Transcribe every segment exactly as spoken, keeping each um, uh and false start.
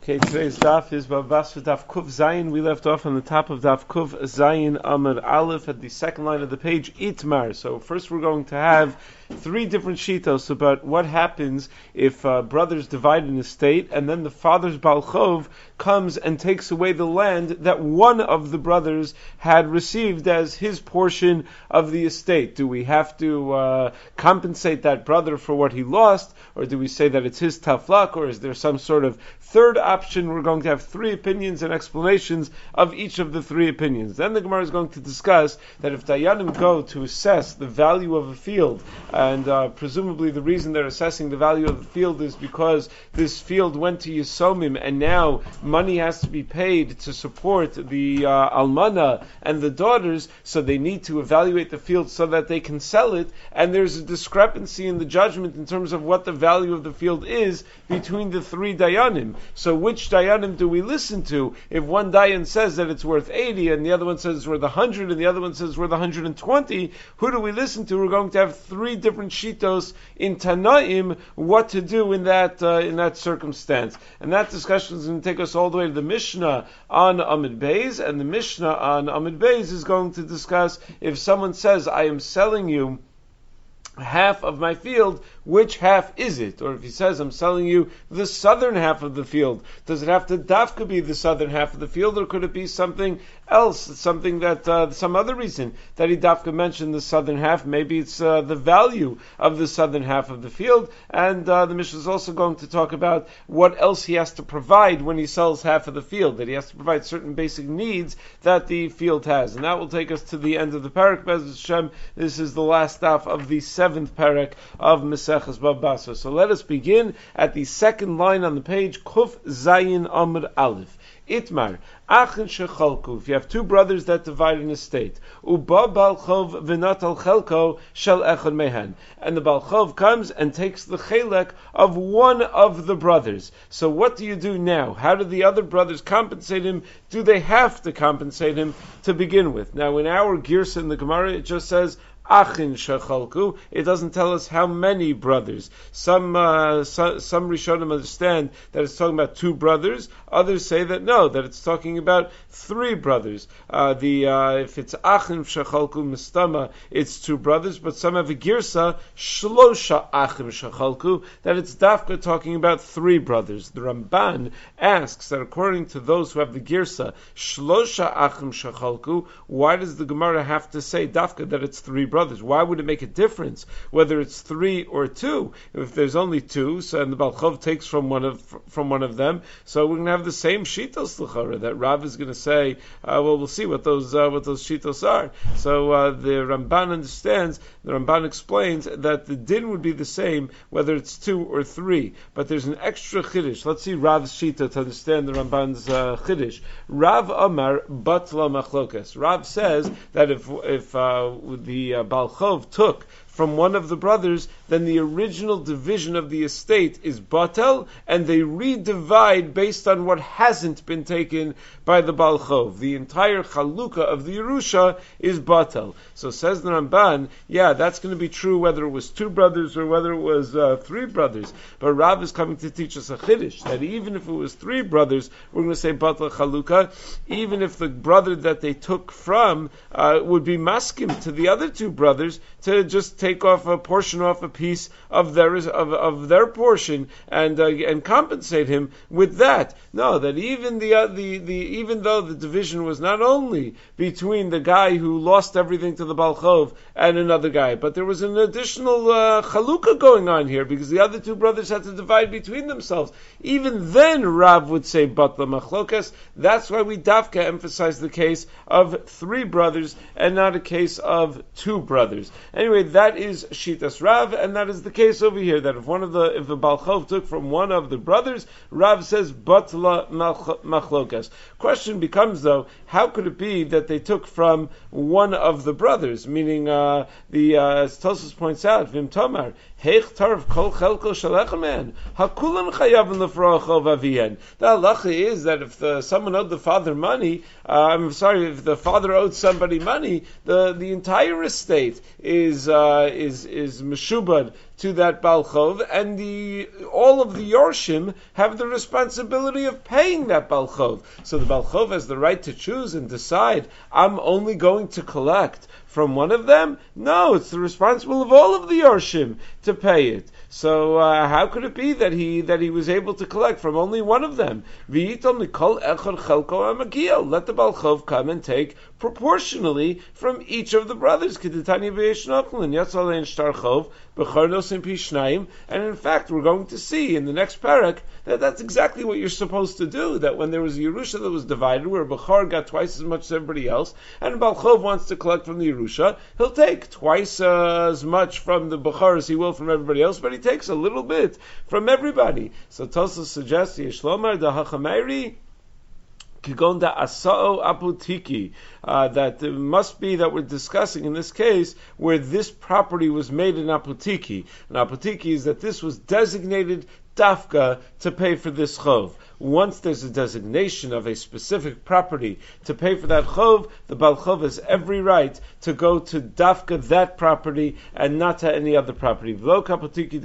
Okay, today's daf is Babas Daf Kuf Zayin. We left off on the top of Daf Kuf Zayin Amud Aleph at the second line of the page, Itmar. So first we're going to have three different shitos about what happens if uh, brothers divide an estate and then the father's Balchov comes and takes away the land that one of the brothers had received as his portion of the estate. Do we have to uh, compensate that brother for what he lost, or do we say that it's his tough luck, or is there some sort of third option? We're going to have three opinions and explanations of each of the three opinions. Then the Gemara is going to discuss that if Dayanim go to assess the value of a field, and uh, presumably the reason they're assessing the value of the field is because this field went to Yisomim, and now money has to be paid to support the uh, almana and the daughters, so they need to evaluate the field so that they can sell it, and there's a discrepancy in the judgment in terms of what the value of the field is between the three Dayanim. So which Dayanim do we listen to? If one Dayan says that it's worth eighty, and the other one says it's worth one hundred, and the other one says it's worth one hundred twenty, who do we listen to? We're going to have three different shitos in Tanaim, what to do in that uh, in that circumstance. And that discussion is going to take us all the way to the Mishnah on Amud Beis, and the Mishnah on Amud Beis is going to discuss if someone says, I am selling you half of my field, which half is it? Or if he says, I'm selling you the southern half of the field, does it have to dafka be the southern half of the field, or could it be something else, something that, uh, some other reason that he dafka mentioned the southern half? Maybe it's uh, the value of the southern half of the field, and uh, the Mishnah is also going to talk about what else he has to provide when he sells half of the field, that he has to provide certain basic needs that the field has. And that will take us to the end of the parak. Be'ez Hashem, this is the last daf of the seventh parak of Maseches Bava Basra. So let us begin at the second line on the page, Kuf Zayin Amud Aleph. Itmar, Achin Shechalku, if you have two brothers that divide an estate, Uba Balchov V'natal Chelko Shel Echad Mehen, and the Balchov comes and takes the Chelek of one of the brothers. So what do you do now? How do the other brothers compensate him? Do they have to compensate him to begin with? Now in our Girsa in the Gemara, it just says Achin Shechalku. It doesn't tell us how many brothers. Some uh, so, some Rishonim understand that it's talking about two brothers. Others say that no, that it's talking about three brothers. Uh, the uh, if it's Achin Shechalku Mistama, it's two brothers. But some have a Girsa Shlosha Achim Shechalku, that it's Dafka talking about three brothers. The Ramban asks that according to those who have the Girsa Shlosha Achim Shechalku, why does the Gemara have to say Dafka that it's three brothers? brothers. Why would it make a difference whether it's three or two? If there's only two, so and the Balchov takes from one of from one of them, so we're going to have the same shitos l'chara that Rav is going to say. Uh, well, we'll see what those uh, what those shitos are. So uh, the Ramban understands. The Ramban explains that the din would be the same whether it's two or three, but there's an extra chiddush. Let's see Rav's shita to understand the Ramban's uh, chiddush. Rav Amar batla machlokas. Rav says that if if uh, the uh, Balchov took from one of the brothers, then the original division of the estate is batel, and they redivide based on what hasn't been taken by the Balchov. The entire chalukah of the Yerusha is batel. So says the Ramban, yeah, that's going to be true whether it was two brothers or whether it was uh, three brothers. But Rav is coming to teach us a chiddush, that even if it was three brothers, we're going to say batel chalukah, even if the brother that they took from uh, would be maskim to the other two brothers to just take off a portion off a piece of their of, of their portion and uh, and compensate him with that. No, that even the uh, the the even though the division was not only between the guy who lost everything to the Balchov and another guy, but there was an additional uh, chalukah going on here because the other two brothers had to divide between themselves. Even then, Rav would say batla machlokas. That's why we dafka emphasize the case of three brothers and not a case of two brothers. Anyway, that is Shitas Rav, and that is the case over here, that if one of the, if the Balchov took from one of the brothers, Rav says, Batla Machlokas. Question becomes though, how could it be that they took from one of the brothers? Meaning, uh, the, uh, as Tosfos points out, Vim Tomar, Heich Tarv Kol Chelko Shalechaman, Hakulan Chayavin Lefroachov Avien. The halacha is that if the, someone owed the father money, uh, I'm sorry, if the father owed somebody money, the, the entire estate is, uh, is, is meshubad to that Balchov, and the all of the Yorshim have the responsibility of paying that Balchov. So the Balchov has the right to choose and decide, I'm only going to collect from one of them? No, it's the responsible of all of the Yorshim to pay it. So uh, how could it be that he that he was able to collect from only one of them? Let the Balchov come and take proportionally from each of the brothers. And in fact, we're going to see in the next parak that that's exactly what you're supposed to do. That when there was a Yerusha that was divided, where Bechor got twice as much as everybody else, and Balchov wants to collect from the Yerusha, he'll take twice uh, as much from the Bechor as he will from everybody else, but he takes a little bit from everybody. So Tosfos suggests, Yeshlomar da Hachameiri, Kigonda Asao Apotiki, uh, that it must be that we're discussing in this case where this property was made in Apotiki. And Apotiki is that this was designated dafka to pay for this chov. Once there's a designation of a specific property to pay for that chov, the Baal Chov has every right to go to dafka that property and not to any other property. But not a complete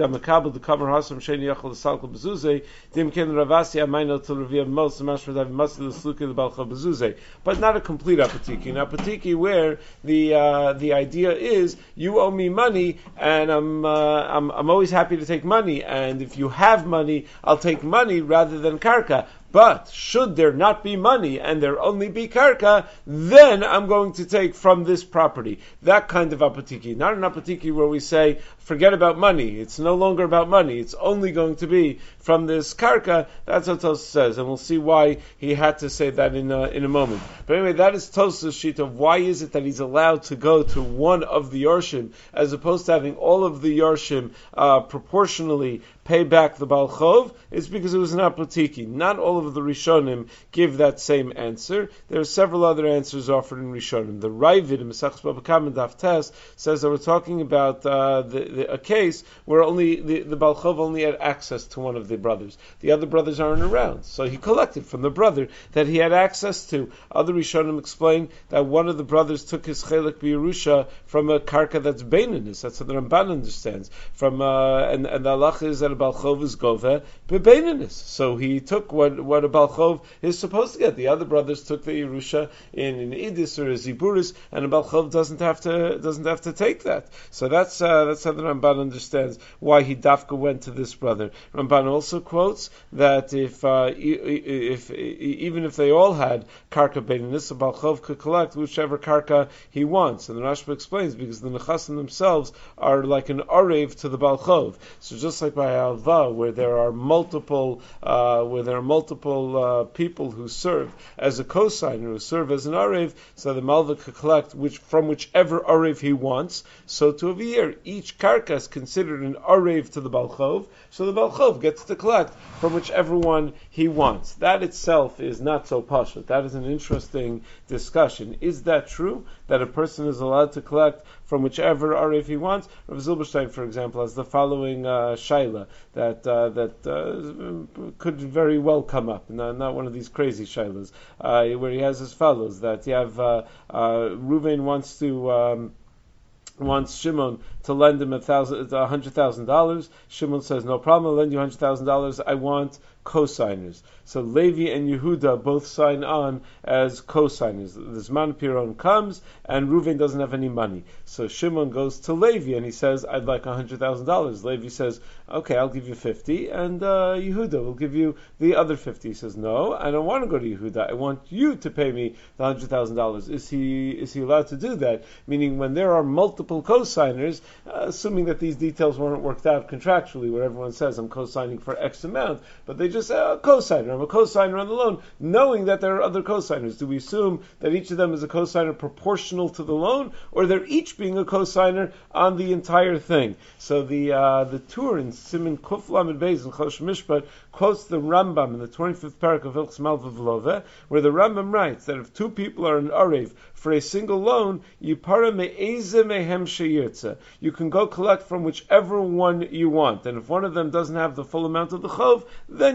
apotiki. An apotiki where the uh, the idea is you owe me money and I'm, uh, I'm I'm always happy to take money, and if you have money, I'll take money rather than karka. But should there not be money and there only be karka, then I'm going to take from this property. That kind of apotiki. Not an apotiki where we say, forget about money. It's no longer about money. It's only going to be from this karka. That's what Tosfos says. And we'll see why he had to say that in a, in a moment. But anyway, that is Tosfos' sheet of why is it that he's allowed to go to one of the Yorshim as opposed to having all of the Yorshim uh, proportionally pay back the Baal Chov. It's because it was an apotiki. Not all of the Rishonim give that same answer. There are several other answers offered in Rishonim. The Ravid in Mesachos Baba Kama Daf Tes says that we're talking about uh, the, the, a case where only the, the Baal Chov only had access to one of the brothers. The other brothers aren't around, so he collected from the brother that he had access to. Other Rishonim explain that one of the brothers took his chelik b'Yerusha from a karka that's beinanis. That's what the Ramban understands. From uh, and, and the halacha is that a Baal Chov is gova beinanis. So he took what what a Baal Chov is supposed to get. The other brothers took the Yerusha in an Idis or a Ziburis, and a Baal Chov doesn't have to doesn't have to take that. So that's uh, that's how the Ramban understands why he dafka went to this brother. Ramban also quotes that if uh, if, if even if they all had karka beinanis, a Baal Chov could collect whichever karka he wants. And the Rashba explains because the nechasim themselves are like an arev to the Baal Chov. So just like by Alva, where there are multiple uh, where there are multiple uh, people who serve as a cosigner, who serve as an arev, so the Malva could collect which from whichever arev he wants. So to over here, each karka is considered an arev to the Baal Chov, so the Baal Chov gets to collect from whichever one he wants. That itself is not so pashut. That is an interesting discussion. Is that true, that a person is allowed to collect from whichever arev he wants? Rav Zilberstein, for example, has the following uh, shaila that uh, that uh, could very well come up. Not, not one of these crazy shailas, uh, where he has as follows: that you have uh, uh, Reuven wants to. Um, wants Shimon to lend him a thousand, a hundred thousand dollars. Shimon says, "No problem, I'll lend you a hundred thousand dollars. I want co-signers." So Levi and Yehuda both sign on as co-signers. The Zman Piron comes, and Reuven doesn't have any money. So Shimon goes to Levi, and he says, "I'd like a hundred thousand dollars." Levi says, "Okay, I'll give you fifty, and uh, Yehuda will give you the other fifty." He says, "No, I don't want to go to Yehuda. I want you to pay me the hundred thousand dollars." Is he is he allowed to do that? Meaning, when there are multiple co-signers, uh, assuming that these details weren't worked out contractually, where everyone says, "I'm co-signing for X amount," but they just say, "A co-signer, I'm a co-signer on the loan," knowing that there are other co-signers. Do we assume that each of them is a co-signer proportional to the loan, or they're each being a co-signer on the entire thing? So the uh, the Tur in Siman Kuf Lamed Beis in Chosh Mishpat quotes the Rambam in the twenty-fifth parak of Hilchos Malva V'Love, where the Rambam writes that if two people are in arev for a single loan, yipara me'eze mehem sheyirtza, you can go collect from whichever one you want, and if one of them doesn't have the full amount of the chov, then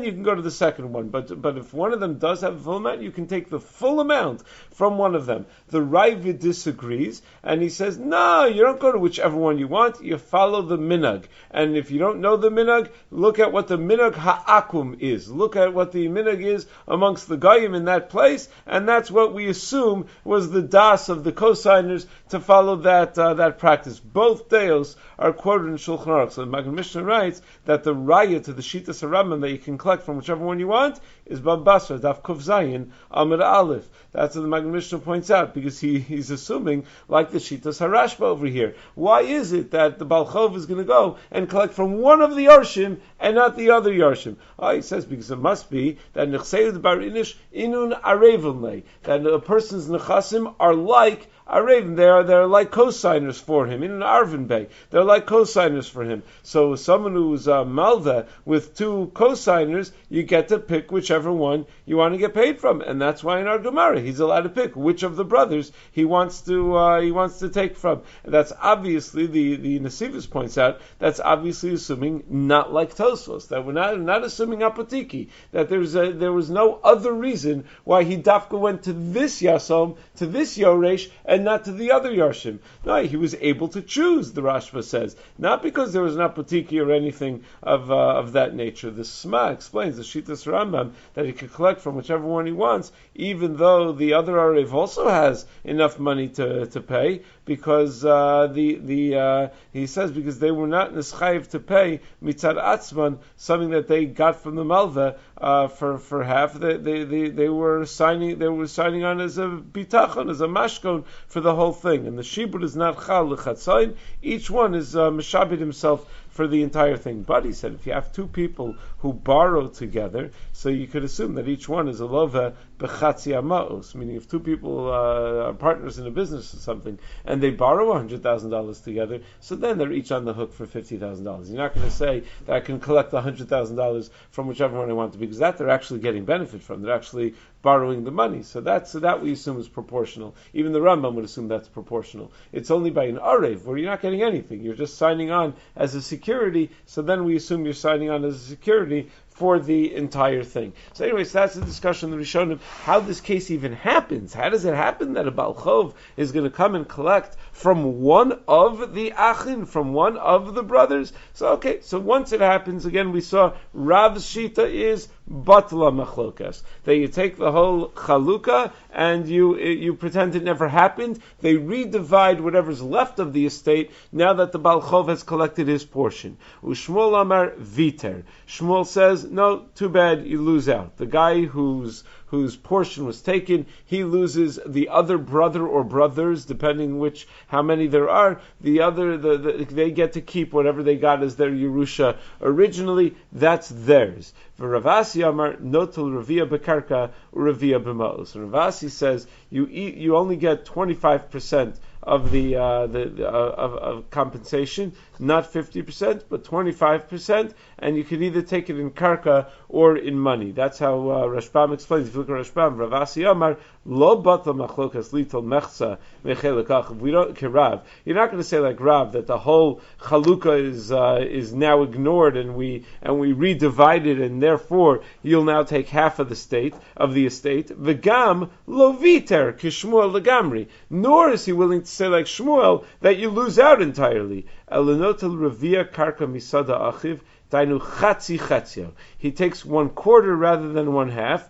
you can go to the second one. But but if one of them does have a full amount, you can take the full amount from one of them. The Raiva disagrees, and he says, no, you don't go to whichever one you want, you follow the minhag. And if you don't know the minhag, look at what the minhag ha'akum is. Look at what the minhag is amongst the Goyim in that place, and that's what we assume was the das of the cosigners to follow that uh, that practice. Both deos are quoted in Shulchan Aruch. So the Magen Mishnah writes that the raya to the Shitas HaRambam that you can collect from whichever one you want is Bab Basra, Daf Kuf Zayin, Amud Aleph. That's what the Magen Mishnah points out, because he, he's assuming, like the Shitas HaRashba over here. Why is it that the Baal Chov is going to go and collect from one of the Yarshim and not the other Yarshim? Oh, he says, because it must be that Nechseid Bar Inish Inun Arevon, that a person's Nechasim are like Arevon, they are they're like co-signers for him. In an Arvin Bay, they're like co-signers for him. So someone who's uh, Malva with two co-signers, you get to pick whichever one you want to get paid from, and that's why in our Gemara he's allowed to pick which of the brothers he wants to uh, he wants to take from. And that's obviously the the Nesivus points out. That's obviously assuming not like Tosfos, that we're not not assuming apotiki, that there's a, there was no other reason why he dafka went to this Yasom, to this Yoresh, and not to the other Yarshim. No, he was able to choose, the Rashba says, not because there was an apotiki or anything of uh, of that nature. The Sma explains, the Shitas Rambam, that he could collect from whichever one he wants, even though the other Arev also has enough money to, to pay, because uh, the the uh, he says because they were not nischayev to pay mitzad atzman, something that they got from the Malva uh, for for half. They, they they they were signing they were signing on as a bitachon, as a mashkon for the whole thing. And the shibud is not chal lechatzayin. Each one is uh, meshabed himself for the entire thing. But he said, if you have two people who borrow together, so you could assume that each one is a lova bechatzi amaos, meaning if two people uh, are partners in a business or something, and they borrow one hundred thousand dollars together, so then they're each on the hook for fifty thousand dollars. You're not going to say that I can collect one hundred thousand dollars from whichever one I want to, because that they're actually getting benefit from. They're actually borrowing the money. So that's so that we assume is proportional. Even the Rambam would assume that's proportional. It's only by an Arev, where you're not getting anything. You're just signing on as a security, so then we assume you're signing on as a security for the entire thing. So anyways, that's the discussion in the Rishonim, how this case even happens. How does it happen that a Baal Chov is going to come and collect from one of the Achin, from one of the brothers? So okay, so once it happens, again we saw Rav's Shita is Batla Machlokas, that you take the whole Chaluka and you you pretend it never happened. They redivide whatever's left of the estate now that the Baal Chov has collected his portion. Ushmuel Amar Viter. Shmuel says, no, too bad, you lose out. The guy whose whose portion was taken, he loses. The other brother or brothers, depending which how many there are, the other the, the, they get to keep whatever they got as their Yerusha originally. That's theirs. Ravasi Amar Notel Ravia Bekarka Ravia B'Maos. Ravasi says you eat, you only get twenty-five percent of the, uh, the, the uh, of, of compensation, not fifty percent, but twenty-five percent, and you can either take it in karka or in money. That's how uh, Rashbam explains. If you look at Rashbam, Ravasi Amar Lo Batla Machlokas Litol Mechza Mechelekach. We don't Kirav. You're not going to say like Rav that the whole Chaluka is uh, is now ignored and we and we redivide it, and therefore you'll now take half of the state of the estate. V'gam Lo Viter Kishmuel Legamri. Nor is he willing to say like Shmuel that you lose out entirely. Elenotel Ravia Karka Misada Achiv Dainu Chatzi Chatzio. He takes one quarter rather than one half.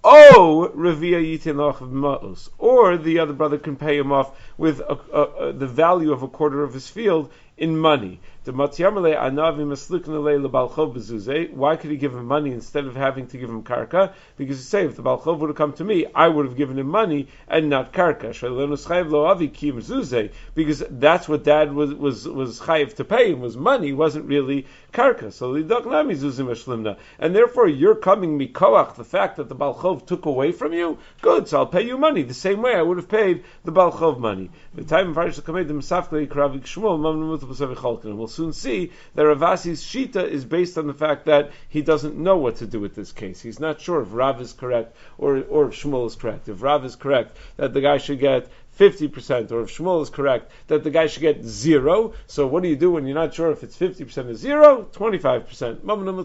Oh, Ravia Yitin Loch Maos. Or the other brother can pay him off with a, a, a, the value of a quarter of his field in money. Why could he give him money instead of having to give him karka? Because you say, if the Baal Chov would have come to me, I would have given him money and not karka. Because that's what dad was was was chayiv to pay him, was money, wasn't really karka. So and therefore you're coming mikoach, the fact that the Baal Chov took away from you, good, so I'll pay you money the same way I would have paid the Baal Chov money. The time and we'll soon see that Ravasi's Shita is based on the fact that he doesn't know what to do with this case. He's not sure if Rav is correct or, or if Shmuel is correct. If Rav is correct, that the guy should get fifty percent, or if Shmuel is correct, that the guy should get zero. So what do you do when you're not sure if it's fifty percent or zero? twenty-five percent.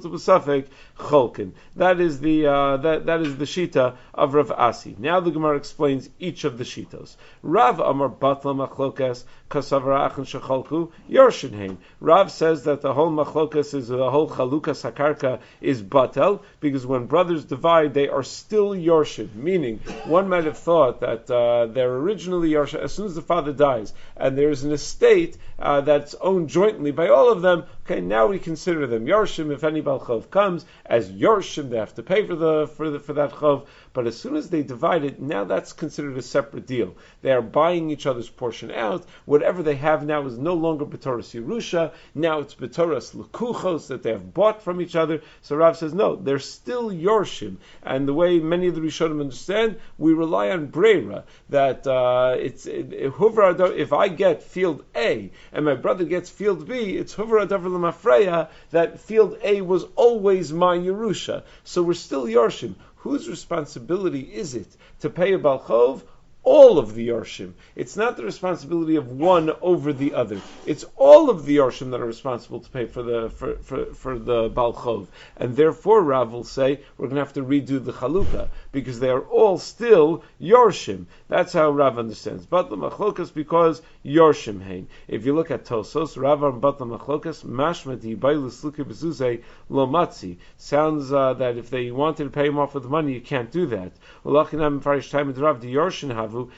That is the uh, that that is the shita of Rav Asi. Now the Gemara explains each of the shitos. Rav Amar Batla Machlokas Kasavra Achin Shechalku Yorshinhein. Rav says that the whole machlokas is the whole chalukas hakarka is batel, because when brothers divide, they are still yorshin. Meaning, one might have thought that uh, they're originally yorshin as soon as the father dies, and there is an estate uh, that's owned jointly by all of them. Okay, now we consider them yorshim. If any balchov comes as yorshim, they have to pay for the for the for that chov. But as soon as they divide it, now that's considered a separate deal. They are buying each other's portion out. Whatever they have now is no longer b'toras Yerusha. Now it's b'toras lekuchos that they have bought from each other. So Rav says, no, they're still yorshim. And the way many of the Rishonim understand, we rely on breira, that uh, it's it, if I get field A and my brother gets field B, it's huvar adavar l'mafreya, that field A was always my Yerusha. So we're still yorshim. Whose responsibility is it to pay a balchov? All of the Yorshim. It's not the responsibility of one over the other. It's all of the Yorshim that are responsible to pay for the for, for, for the Balchov. And therefore Rav will say we're going to have to redo the Chalukah, because they are all still Yorshim. That's how Rav understands. Batla Machlokas, because Yorshim hein. If you look at Tosos, Rav and Batla Machlokas, Mashma Dibailus Luke Bezuze Lo Matzi. Sounds uh, that if they wanted to pay him off with money, you can't do that. Ulachinam Farish Time Rav the Yorshim have. You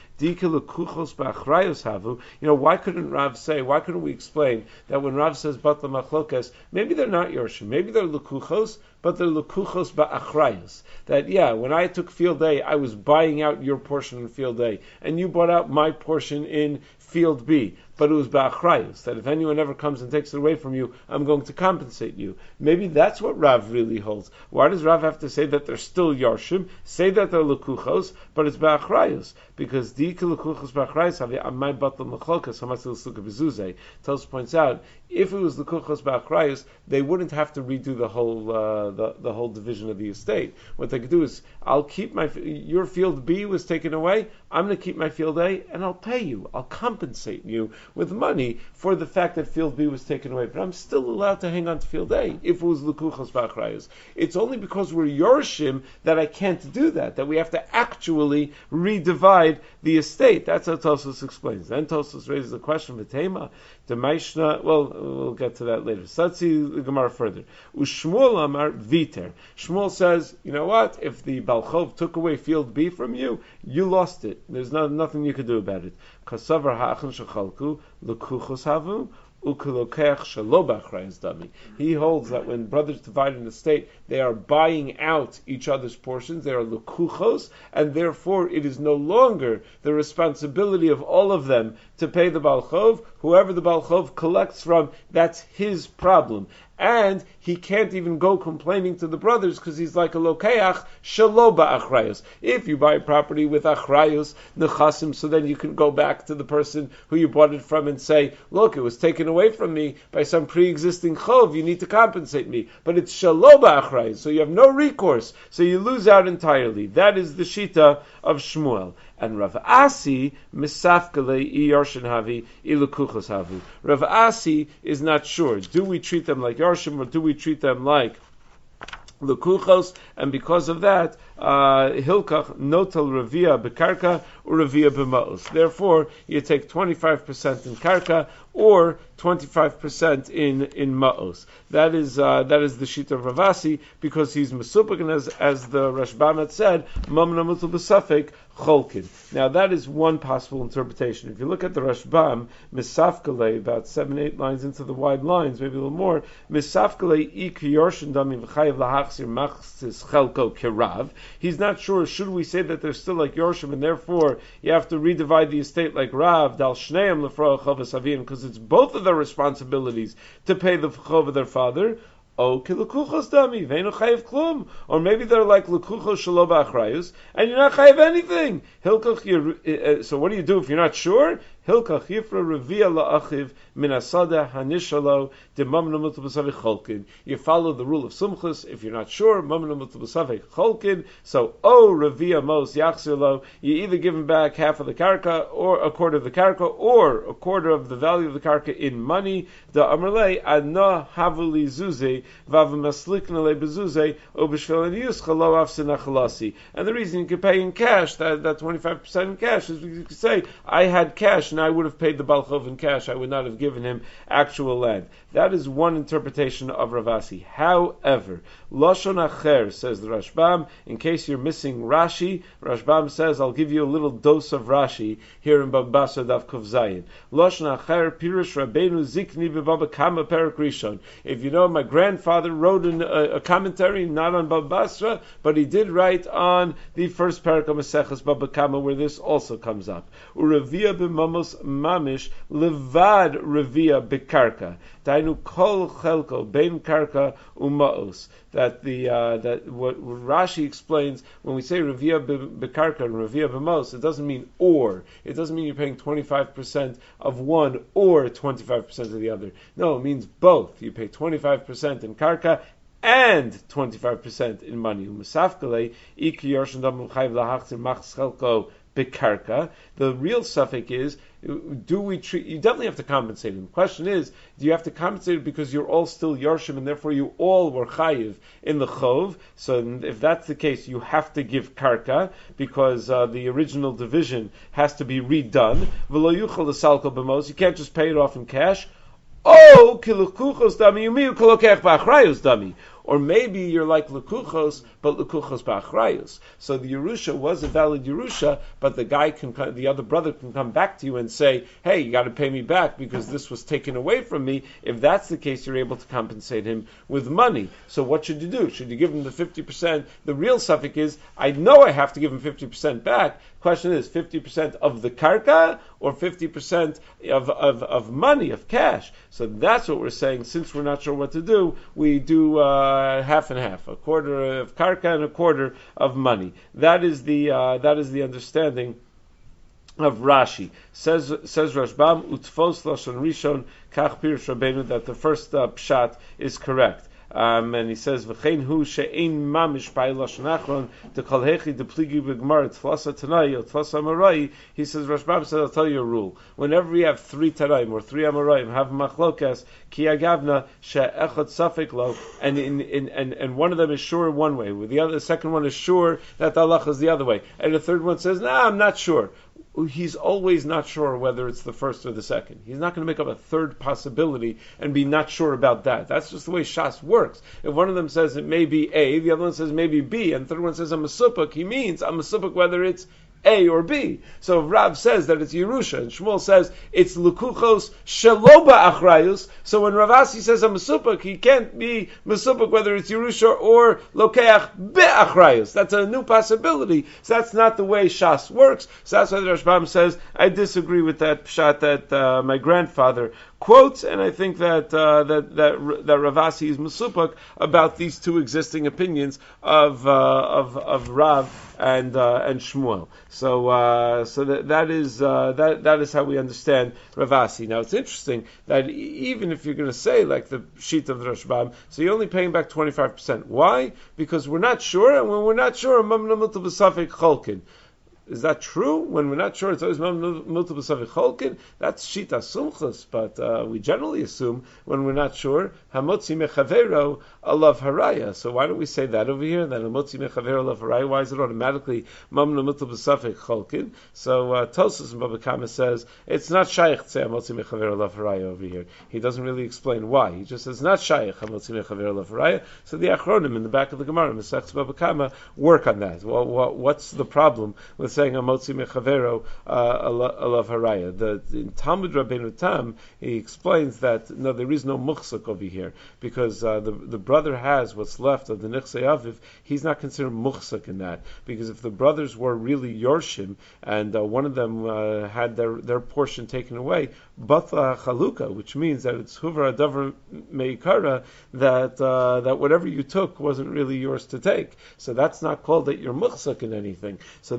know, why couldn't Rav say, why couldn't we explain that when Rav says Batla Machlokas, maybe they're not Yorshim, maybe they're Lekuchos, but they're Lekuchos Ba'achrayos. That, yeah, when I took field A, I was buying out your portion in field A, and you bought out my portion in field B, but it was ba'achrayus, that if anyone ever comes and takes it away from you, I'm going to compensate you. Maybe that's what Rav really holds. Why does Rav have to say that they're still yarshim? Say that they're lekuchos, but it's ba'achrayus, because dika lekuchos ba'achrayus have amay batal mechlokas hamasil suka bezuzay. Tos points out, if it was lekuchos ba'achrayus, they wouldn't have to redo the whole uh, the, the whole division of the estate. What they could do is, I'll keep my your field B was taken away, I'm going to keep my field A, and I'll pay you. I'll compensate you with money for the fact that field B was taken away. But I'm still allowed to hang on to field A if it was Lekuchos Ba'achrayos. It's only because we're Yorshim that I can't do that, that we have to actually redivide the estate. That's how Tosos explains. Then Tosos raises the question, V'tema, Demaishna, well, we'll get to that later. So let's see the Gemara further. Ushmuel Amar Viter. Shmuel says, you know what, if the Balchov took away field B from you, you lost it. There's not, nothing you could do about it. Kasavar ha'achan shechalku lekuchos havu ukelokech shelo b'achrayos dami. He holds that when brothers divide an estate, they are buying out each other's portions. They are lekuchos, and therefore it is no longer the responsibility of all of them to pay the balchov. Whoever the balchov collects from, that's his problem. And he can't even go complaining to the brothers because he's like a lokeach shelo ba'achrayos. If you buy property with achrayos nechasim, so then you can go back to the person who you bought it from and say, look, it was taken away from me by some pre-existing chov, you need to compensate me. But it's shelo ba'achrayos, so you have no recourse, so you lose out entirely. That is the shita of Shmuel. And Rav Asi misafkale i yarshin havi ilukuchos havu. Rav Asi is not sure. Do we treat them like yarshim or do we treat them like lekuchos? And because of that, uh, hilkach notel revia bekarka or revia b'maos. Therefore, you take twenty-five percent in karka or twenty-five percent in in maos. That is uh, that is the shita of Ravasi, because he's mesupik, and as as the Rashbam had said, mamna mutul b'safek cholkin. Now that is one possible interpretation. If you look at the Rashbam, misafkale, about seven eight lines into the wide lines, maybe a little more, misafkale ik yorshin dami v'chayev lahachzir machzis chelko kirav. He's not sure. Should we say that they're still like yorshim, and therefore you have to redivide the estate like Rav dal shneim lefra chavas avin, because it's both of their responsibilities to pay the chov of their father. Oh, kilekuchos dami veinu chayev klum, or maybe they're like lekuchos shelo ba'achrayus, and you're not chayev anything. Hilkach, so what do you do if you're not sure? Hilka chifra revia la'achiv min asada hanishalo de mamnu multipusavik cholkin. You follow the rule of sumchus. If you're not sure, mamnu multipusavik cholkin. So, oh revia mos yachzirlo. You either give him back half of the karka, or a quarter of the karka, or a quarter of the value of the karka in money. The amarle adna havuli zuze vav maslikna le bezuze obishvelanius chalo afsinachalasi. And the reason you can pay in cash, that that twenty-five percent in cash, is because you could say, I had cash and I would have paid the Balchov in cash. I would not have given him actual land. That is one interpretation of Ravasi. However, Lashon Acher, says the Rashbam, in case you're missing Rashi, Rashbam says, I'll give you a little dose of Rashi here in Baba Basra Daf Kuf Zayin. Lashon Acher, Pirush Rabbeinu Zikni B'Baba Kama Perak Rishon. If you know, my grandfather wrote in a, a commentary, not on Baba Basra, but he did write on the first Perak of Maseches Baba Kama, where this also comes up. Uravia b'mamos mamish levad revia bekarka. Dainu kol chelko bein karka umaos. That the uh, that what Rashi explains when we say revia bekarka and revia b'mos, it doesn't mean or. It doesn't mean you're paying twenty-five percent of one or twenty-five percent of the other. No, it means both. You pay twenty-five percent in karka and twenty-five percent in money. Umasafkale iki yorshin dam chayv lahachzir machs chelko bekarka. The real suffix is, do we treat, you definitely have to compensate him. The question is, do you have to compensate because you're all still Yarshim and therefore you all were Chayiv in the Chov? So if that's the case, you have to give Karka because uh, the original division has to be redone. V'lo yuchal l'salko b'mos, you can't just pay it off in cash. Oh, kilukuchos dami yumiu kolokech ba'achrayos dami. Or maybe you're like Lekuchos, but Lekuchos ba'achrayos. So the Yerusha was a valid Yerusha, but the guy can, the other brother can come back to you and say, hey, you got to pay me back because this was taken away from me. If that's the case, you're able to compensate him with money. So what should you do? Should you give him the fifty percent? The real suffix is, I know I have to give him fifty percent back. Question is, fifty percent of the karka or fifty percent of, of, of money, of cash? So that's what we're saying. Since we're not sure what to do, we do uh, half and half, a quarter of karka and a quarter of money. That is the uh, that is the understanding of Rashi. Says says Rashbam utfos lashon rishon kach pirush Rabbeinu, that the first uh, pshat is correct. Um, and he says, "V'chein hu she'ein mamish by lashon achron to kol hechi depligi b'gemara tflasa tanai or tflasa amarai." He says, Rashbam says, "I'll tell you a rule. Whenever we have three tanaim or three amarais have machlokas ki agavna she'echad safek lo, and in, in and and one of them is sure one way, with the other, the second one is sure that the halacha is the other way, and the third one says, nah, I'm not sure." He's always not sure whether it's the first or the second. He's not going to make up a third possibility and be not sure about that. That's just the way Shas works. If one of them says it may be A, the other one says maybe B, and the third one says I'm a supuk, he means I'm a supuk whether it's A or B. So if Rav says that it's Yerusha, and Shmuel says it's Lukuchos Sheloba Achrayus, so when Ravasi says a Mesupuk, he can't be Mesupuk whether it's Yerusha or Lokeach Be'achrayus. That's a new possibility. So that's not the way Shas works. So that's why the Rashbam says, I disagree with that pshat that uh, my grandfather quotes, and I think that uh, that that that Ravasi is Mesupuk about these two existing opinions of uh, of of Rav and uh, and Shmuel. So uh, so that that is uh, that that is how we understand Ravasi. Now it's interesting that even if you're going to say like the sheet of the Rashbam, so you're only paying back twenty-five percent. Why? Because we're not sure, and when we're not sure, Mamna Multiple Safek Cholkin. Is that true? When we're not sure, it's always multiple savik cholkin. That's shita sumchus, but uh, we generally assume when we're not sure, hamotzi mechavero alav haraya. So why don't we say that over here? That hamotzi mechavero alav haraya. Why is it automatically mamna multiple savik cholkin? So uh, Tosas and Baba Kama says it's not shaykh to say hamotzi mechavero alav haraya over here. He doesn't really explain why. He just says not shaykh hamotzi mechavero alav haraya. So the achronim in the back of the Gemara, Masechus Baba Kama, work on that. Well, what, what's the problem with saying Amotzi Mechavero alav haraya? The in Talmud Rabbeinu Tam, he explains that no, there is no muchsuk over here because uh, the the brother has what's left of the Nichsei Aviv. He's not considered muchsuk in that because if the brothers were really Yorshim and uh, one of them uh, had their their portion taken away, Batla Chaluka, which means that it's Huvra Adavar Meikara, that uh, that whatever you took wasn't really yours to take. So that's not called that you're muchsuk in anything. So there is no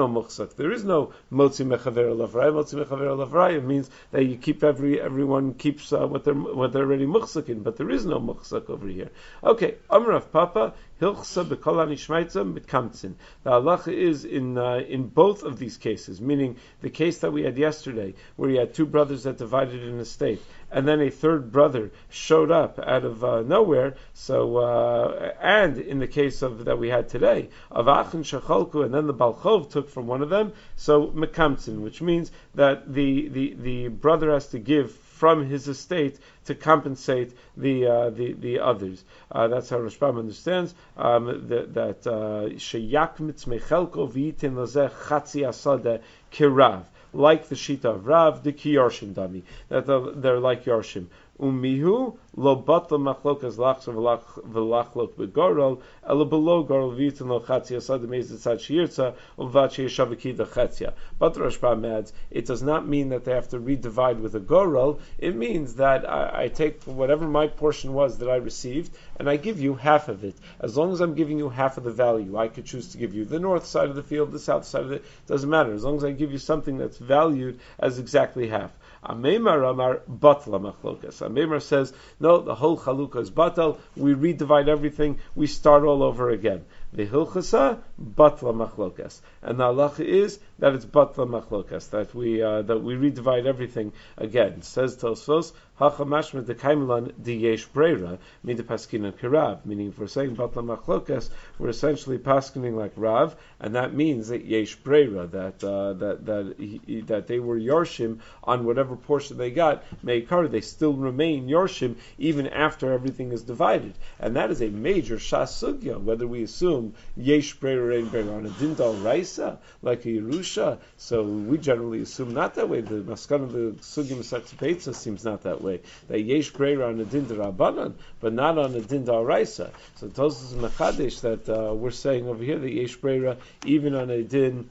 no muchsak. There is no motzi mechaver lavrai. Motzi mechaver lavrai means that you keep every everyone keeps uh, what they're what they're already muchsakin, but there is no muchsak over here. Okay, Amar Rav Papa. Hilchsa bekolani shmaitzam mitkamtzin. The halacha is in uh, in both of these cases, meaning the case that we had yesterday, where you had two brothers that divided an estate, and then a third brother showed up out of uh, nowhere. So, uh, and in the case of that we had today, of achin shachalku, and then the balchov took from one of them. So mekamtzin, which means that the the the brother has to give from his estate to compensate the uh, the the others. Uh, that's how Rashbam understands um, that that sheyak mitzmechelko v'itin lazeh chatzi asada kirav, like the shita of Rav, the ki yarshim dami, that they're like yarshim. Umihu lo batla machlokas lachs v'lachlok begorol ela below gorol v'yitin lo chatzi asad meizet tzad shirtza uvat sheishaviki the chatzia. But the Rashbam adds, it does not mean that they have to redivide with a gorol. It means that I, I take whatever my portion was that I received and I give you half of it. As long as I'm giving you half of the value, I could choose to give you the north side of the field, the south side of it. Doesn't matter. As long as I give you something that's valued as exactly half. Ameimar Amar Batla Machlokas. Ameimar says, no, the whole Chalukah is Batal, we redivide everything, we start all over again. The Hilchasa, Batla Machlokas. And the halacha is that it's Batla Machlokas, that we uh, that we redivide everything again. Says Tosfos, Hacha Mashma de Kaimilan de Yesh Breira, Mida Paskina Kirav. Meaning, if we're saying Batla Machlokas, we're essentially paskining like Rav, and that means that Yesh Breira, that uh, that that he, that they were Yarshim on whatever portion they got, Meikar, they still remain Yarshim even after everything is divided. And that is a major Shasugya, whether we assume Yesh Breira Rein Breira on a Dindal Raisa, like a Yerusha. So we generally assume not that way. The Maskan of the Sugya Masach Peitza seems not that way. That Yesh Breira on a Dindar Rabbanan, but not on a Dindal Raisa. So Tosfos Mechadesh that uh, we're saying over here that Yesh Breira even on a Din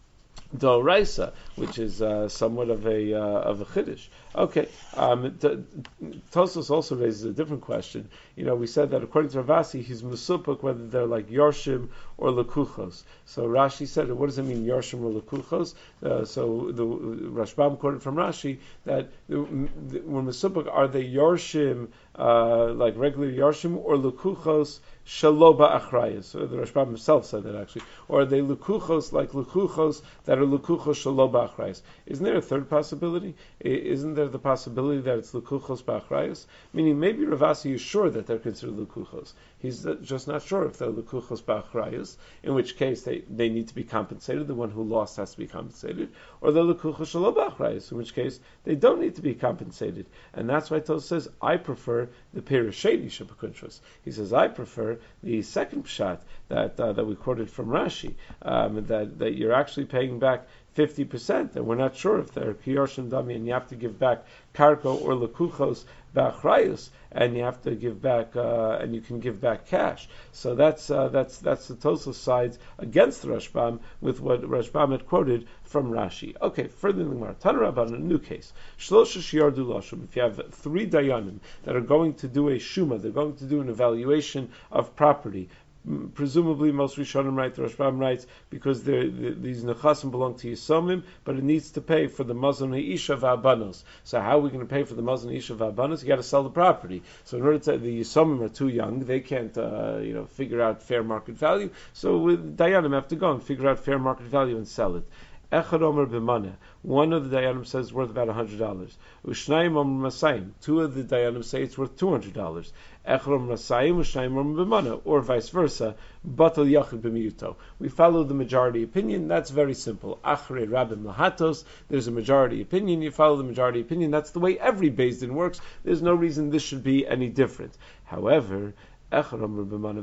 Dal Raisa, which is uh, somewhat of a uh, of a chiddush. Okay, um, t- Tosfos also raises a different question. You know, we said that according to Ravasi, he's musupuk whether they're like Yarshim or Lekuchos. So Rashi said, what does it mean, Yarshim or Lekuchos? Uh, so the Rashbam quoted from Rashi that the, the, when musupuk, are they Yarshim uh, like regular Yarshim or Lekuchos Shaloba Achrayas? So the Rashbam himself said that actually. Or are they Lekuchos like Lekuchos that are Lekuchos Shaloba Achrayas? Isn't there a third possibility? Isn't there the possibility that it's Lekuchos Ba'achrayas? Meaning maybe Ravasi is sure that they're considered Lekuchos. He's just not sure if they're Lekuchos Ba'achrayas, in which case they, they need to be compensated, the one who lost has to be compensated, or they're Lekuchos Shelo Ba'achrayas, in which case they don't need to be compensated. And that's why Tosfos says, I prefer the Perisheni Shepakunshos. He says, I prefer the second pshat that uh, that we quoted from Rashi, um, that, that you're actually paying back fifty percent, and we're not sure if they're Kiyoshim Dami, and you have to give back Karko or Lekuchos Ba'achrayus, and you have to give back, uh, and you can give back cash. So that's uh, that's that's the Tosfos sides against the Rashbam with what Rashbam had quoted from Rashi. Okay, further in the Gemara, Tana Rabban, a new case. Shlosha Shiardu Lashum. If you have three dayanim that are going to do a shuma, they're going to do an evaluation of property. Presumably, most Rishonim write, the Rashbam writes, because the, these nechasim belong to Yisomim, but it needs to pay for the mazon ha'isha v'abanos. So how are we going to pay for the mazon ha'isha v'abanos? You got to sell the property. So in order to, the Yisomim are too young, they can't, uh, you know, figure out fair market value. So with Dayanim have to go and figure out fair market value and sell it. Echad Omer b'maneh. One of the Dayanim says it's worth about a hundred dollars. Ushnayim Omer Masayim. Two of the Dayanim say it's worth two hundred dollars. Echad Omer Masayim, Ushnayim Omer b'maneh, or vice versa. Batal Yachid b'miyuto. We follow the majority opinion. That's very simple. Achrei Rabim Lahatos. There's a majority opinion. You follow the majority opinion. That's the way every Beis Din works. There's no reason this should be any different. However, what if one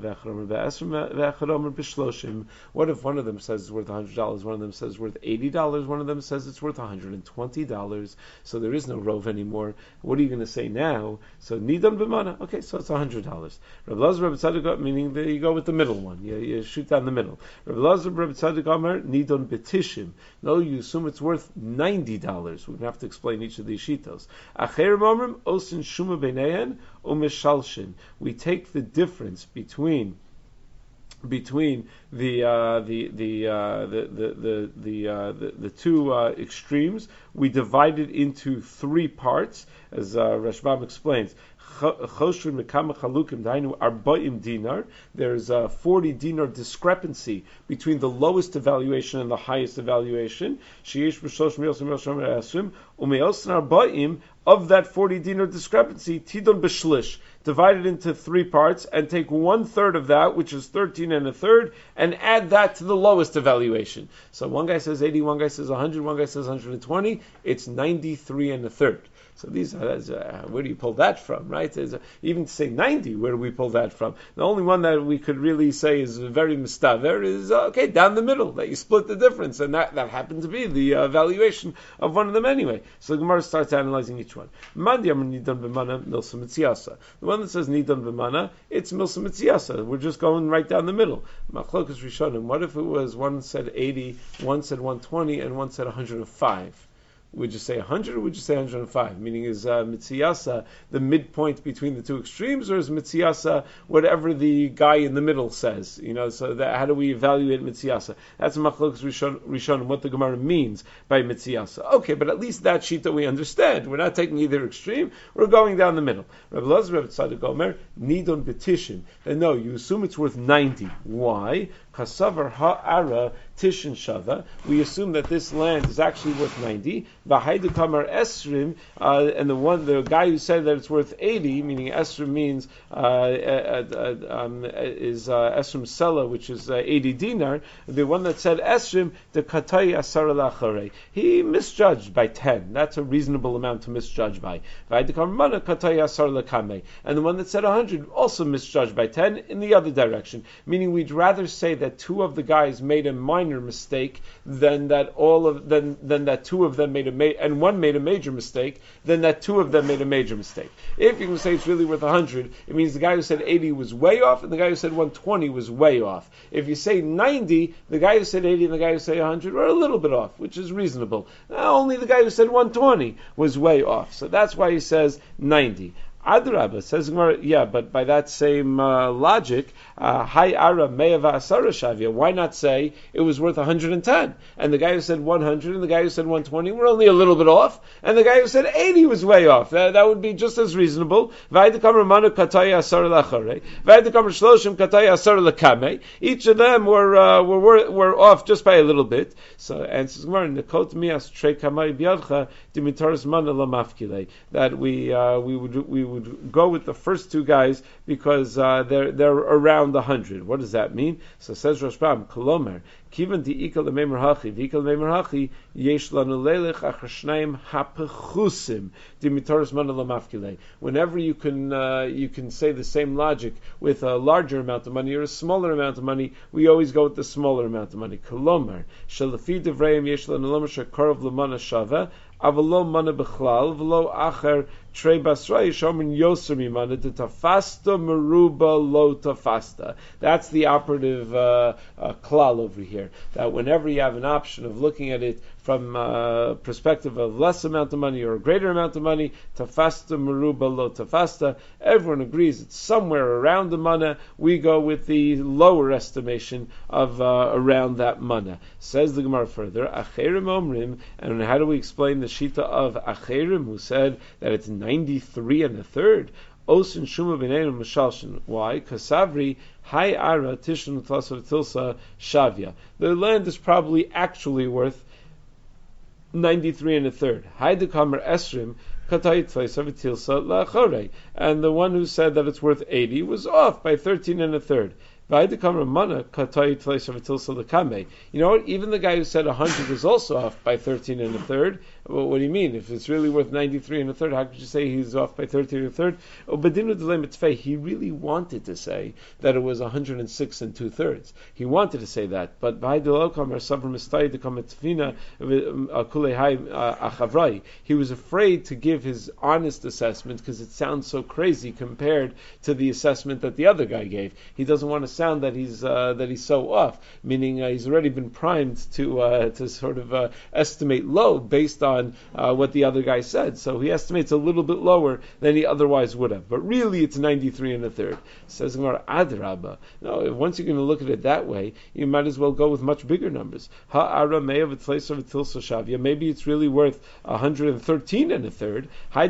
of them says it's worth one hundred dollars, one of them says it's worth eighty dollars, one of them says it's worth one hundred twenty dollars, so there is no rov anymore. What are you going to say now? So nidon b'mana, okay, so it's one hundred dollars. Rav Elazar Reb Tzadok, meaning that you go with the middle one, you, you shoot down the middle. Rav Elazar Reb Tzadok Amar, nidon b'tishim. No, you assume it's worth ninety dollars. We have to explain each of these shitos. Acher mamrim osin shuma b'neihen u'mishalshin. We take the difference between between the uh, the the, uh, the the the the, uh, the the two uh, extremes. We divide it into three parts, as uh, Rashbam explains. There's a forty dinar discrepancy between the lowest evaluation and the highest evaluation. Of that forty dinar discrepancy, tidon b'shlish, divide it into three parts and take one third of that, which is thirteen and a third, and add that to the lowest evaluation. So one guy says eighty, one guy says one hundred, one guy says one hundred twenty. It's ninety-three and a third. So these, uh, where do you pull that from, right? Uh, even to say ninety, where do we pull that from? The only one that we could really say is very mistaver is, uh, okay, down the middle, that you split the difference, and that, that happened to be the uh, valuation of one of them anyway. So the Gemara starts analyzing each one. The one that says nidan b'mana, it's milsa mitziasa. We're just going right down the middle. Machlokas Rishonim, what if it was one said eighty, one said one twenty, and one said one hundred five? Would you say one hundred or would you say one hundred five? Meaning is uh, mitziyasa the midpoint between the two extremes, or is mitziyasa whatever the guy in the middle says? You know, so that, how do we evaluate mitziyasa? That's machlokas rishon, rishon, what the Gemara means by mitziyasa. Okay, but at least that sheet that we understand. We're not taking either extreme. We're going down the middle. Rabbi Elazar, Rabbi Tzadok Omer, nidon betishin. Then no, you assume it's worth ninety. Why? Kasavar ha'ara tishin shava. We assume that this land is actually worth ninety. V'haidu kamar esrim, uh, and the one, the guy who said that it's worth eighty, meaning esrim means uh, uh, uh, um, is uh, esrim sela, which is uh, eighty dinar. The one that said esrim, the katai asar lacharei, he misjudged by ten. That's a reasonable amount to misjudge by. V'haidu kamar mana katai asar lakame, and the one that said one hundred also misjudged by ten in the other direction. Meaning we'd rather say that that two of the guys made a minor mistake than that all of than than that two of them made a ma- and one made a major mistake than that two of them made a major mistake. If you can say it's really worth one hundred, it means the guy who said eighty was way off and the guy who said one twenty was way off. If you say ninety, the guy who said eighty and the guy who said one hundred were a little bit off, which is reasonable. Now, only the guy who said one twenty was way off. So that's why he says ninety. Adrabah says, yeah, but by that same uh, logic, Hay Ara Me'ava Asara Shavia. Why not say it was worth one hundred ten? And the guy who said one hundred and the guy who said one twenty were only a little bit off, and the guy who said eighty was way off. That, that would be just as reasonable. Each of them were uh, were were off just by a little bit. So, and that we uh, we would we would would go with the first two guys because uh, they're they're around the hundred. What does that mean? So says Rashbam, Kolomer, Kivan diikal lememer hachi, vikal lememer hachi, yesh lanu lelech achashnaim hapechusim dimitoros mana lamafkilei. Whenever you can uh, you can say the same logic with a larger amount of money or a smaller amount of money, we always go with the smaller amount of money. Kolomer, shalafi devreim yesh lanu lomer shekarov lemana shava. Avalo mana bechlal, v'lo acher trei basra yishomin yoser mimana de tafasta meruba lo tafasta. That's the operative uh, uh, klal over here. That whenever you have an option of looking at it from uh, perspective of less amount of money or a greater amount of money, tafasta meruba lo tafasta, everyone agrees it's somewhere around the mana. We go with the lower estimation of uh, around that mana. Says the Gemara further, acherim omrim, and how do we explain the shita of acherim who said that it's ninety-three and a third? Osin shuma b'neinu mishalshin. Why? Kasavri hai ara tishon tlasav tilsa shavya. The land is probably actually worth ninety-three and a third. Hai dekamer esrim katay tlasav tilsa lachorei. And the one who said that it's worth eighty was off by thirteen and a third. You know what? Even the guy who said one hundred is also off by thirteen and a third. Well, what do you mean? If it's really worth ninety-three and a third, how could you say he's off by thirteen and a third? Oh, he really wanted to say that it was one hundred six and two thirds. He wanted to say that, but he was afraid to give his honest assessment because it sounds so crazy compared to the assessment that the other guy gave. He doesn't want to sound that he's uh, that he's so off, meaning uh, he's already been primed to uh, to sort of uh, estimate low based on uh, what the other guy said. So he estimates a little bit lower than he otherwise would have. But really, it's ninety-three and a third. Says Gemara, Adrabba. No, once you're going to look at it that way, you might as well go with much bigger numbers. Ha'ara me'av v'tleisav v'tilsa shavya. Maybe it's really worth one hundred thirteen and a third.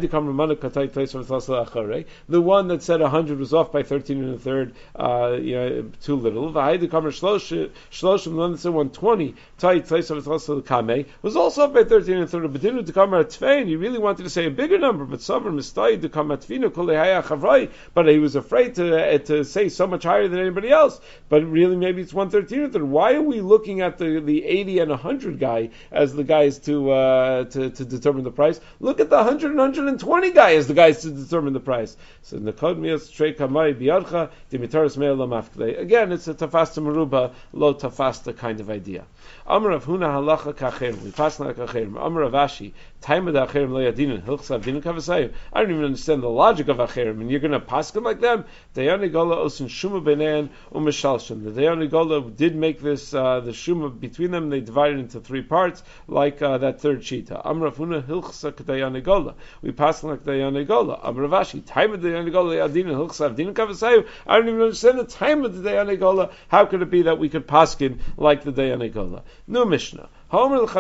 The one that said one hundred was off by thirteen and a third, uh, you know, too little. The one that said one twenty was also off by thirteen and a third. But didn't come at Tvein, he really wanted to say a bigger number, but Savar Mistay to come at Tvina, but he was afraid to uh, to say so much higher than anybody else. But really, maybe it's one thirteen or third. Why are we looking at the, the eighty and one hundred guy as the guys to, uh, to to determine the price? Look at the one hundred and one hundred twenty guy as the guys to determine the price. So Nakod Mios Trei Kamai Biarcha Dimitaris Me'elam Afkdei. Again, it's a tafasta meruba, lo tafasta kind of idea. Amar Rav Huna halacha kacherim. We pass like kacherim. Amar Rav Ashi time of the acherim lo yadinin hilchsav dinin kavasayim. I don't even understand the logic of acherim, and you're going to paskin like them. Dayani Gola osin shuma benean umishalshin. The Dayani Gola did make this uh, the shuma between them. They divided into three parts, like uh, that third shita. Amar Rav Huna hilchsa k'Dayani Gola. We pass like Dayani Gola. Amar Rav Ashi time of the Dayani Gola yadinin hilchsav dinin kavasayim. I don't even understand the time of the Dayani Gola. How could it be that we could paskin like the Dayani Gola? No Mishnah. If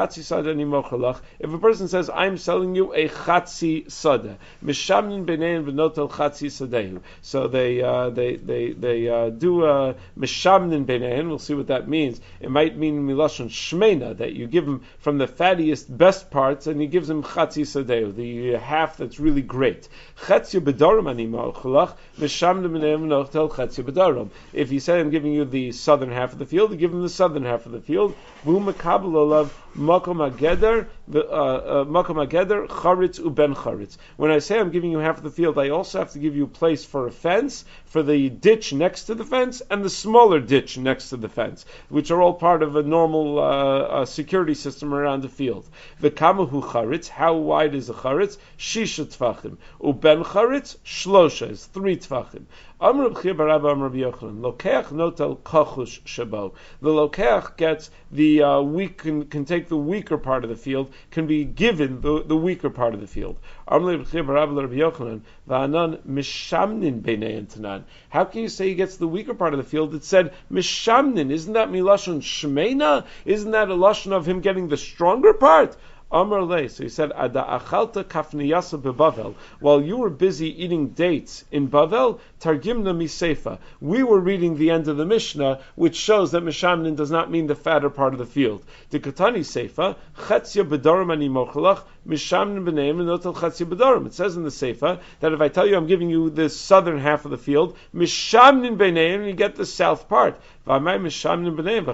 a person says, I'm selling you a chatzi sada, mishamnin b'nein v'notel chatzi sadehu. So they uh, they they they uh, do a mishamnin b'nein. We'll see what that means. It might mean milashon shmeina, that you give him from the fattiest, best parts, and he gives him chatzi sadehu, the half that's really great. Chatzi b'darim ani ma'ochalach, mishamnin b'nein v'notel chatzi b'darim. If he said, I'm giving you the southern half of the field, you give him the southern half of the field. Makom Ageder, Makom Ageder, Charitz uben Charitz. When I say I'm giving you half of the field, I also have to give you a place for a fence, for the ditch next to the fence, and the smaller ditch next to the fence, which are all part of a normal uh, uh, security system around the field. The Kamahu Charitz, how wide is a Charitz? Shisha Tfachim. Uben Charitz, Shlosha, is three Tfachim. Amr B'chir Barabba Amr B'Yochanan, Lokeach notel kachush shabo. The Lokeach gets the uh, weak, can, can take the weaker part of the field, can be given the, the weaker part of the field. Amr B'chir Barabba B'Yochanan, Va'anan mishamnin b'nei tanan. How can you say he gets the weaker part of the field? It said mishamnin. Isn't that milashon shmeina? Isn't that a lashon of him getting the stronger part? Amar Le, so he said, Ada achalta kafniyasa beBavel. While you were busy eating dates in Bavel, targimna misefa. We were reading the end of the Mishnah, which shows that mishamnin does not mean the fatter part of the field. The Katani Seifa, chatzia bedarim ani mochalach, mishamnin b'neim v'notel chatzia bedarim. It says in the Seifa that if I tell you I'm giving you the southern half of the field, mishamnin b'neim, you get the south part. What do you mean mishamnin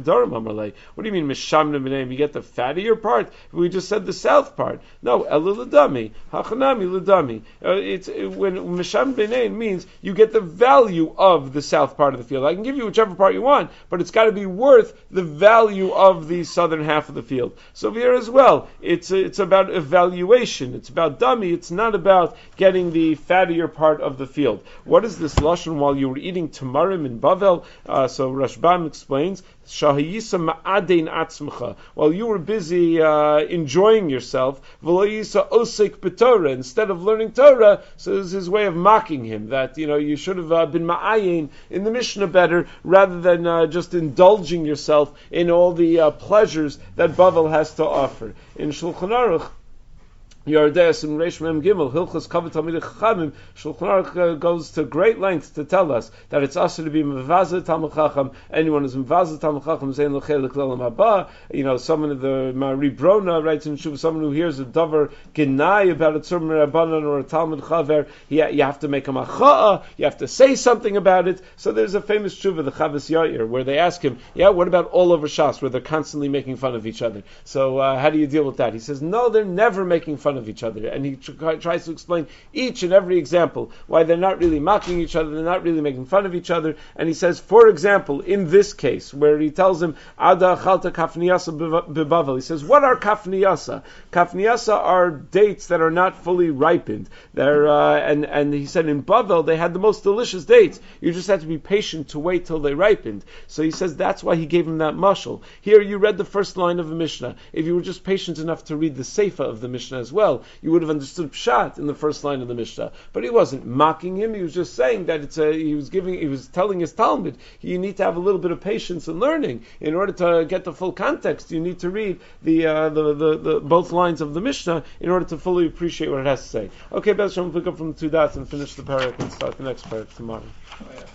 b'neim? You get the fattier part. We just said the south part. No, elaladami, hachanami ladami. It's it, when mishamnin b'neim means you get the value of the south part of the field. I can give you whichever part you want, but it's got to be worth the value of the southern half of the field. So here as well, it's it's about evaluation. It's about dummy. It's not about getting the fattier part of the field. What is this lashon while you were eating tamarim in Bavel? Uh, so Rashbam explains, Shahiyisa ma'adein atzmcha. While you were busy uh, enjoying yourself, v'loyisa osek b'Torah. Instead of learning Torah, so this is his way of mocking him, that you know you should have uh, been ma'ayin in the Mishnah better, rather than uh, just indulging yourself in all the uh, pleasures that Bavel has to offer. In Shulchan Aruch, Yardes and Reish Mem Gimel, Hilchos Kavod Talmidei Chachamim, Shulchan Aruch goes to great lengths to tell us that it's also to be Mevazeh Talmid Chacham. Anyone who's Mevazeh Talmid Chacham, Zein L'Chelik L'Olam Haba. You know, someone of the Mari Brona writes in Shuv, someone who hears a davar genai about a Tzur Merabanan or a Talmud Chaver, you, you have to make a macha'a, you have to say something about it. So there's a famous Shuv of the Chavas Yair, where they ask him, yeah, what about all over Shas, where they're constantly making fun of each other? So uh, how do you deal with that? He says, no, they're never making fun fun of each other. And he tr- tries to explain each and every example, why they're not really mocking each other, they're not really making fun of each other. And he says, for example, in this case, where he tells him, Ada chalta kafniyasa bebavel, he says, what are kafniyasa? Kafniyasa are dates that are not fully ripened. They're, uh, and, and he said in Bavel, they had the most delicious dates. You just had to be patient to wait till they ripened. So he says that's why he gave him that mashal. Here you read the first line of the Mishnah. If you were just patient enough to read the Seifa of the Mishnah as well, you would have understood Pshat in the first line of the Mishnah. But he wasn't mocking him. He was just saying that it's a, he was giving, he was telling his Talmud, you need to have a little bit of patience and learning. In order to get the full context, you need to read the, uh, the, the, the both lines of the Mishnah in order to fully appreciate what it has to say. Okay, Bez Shalom, pick up from the two dots and finish the parak and start the next parak tomorrow. Oh, yeah.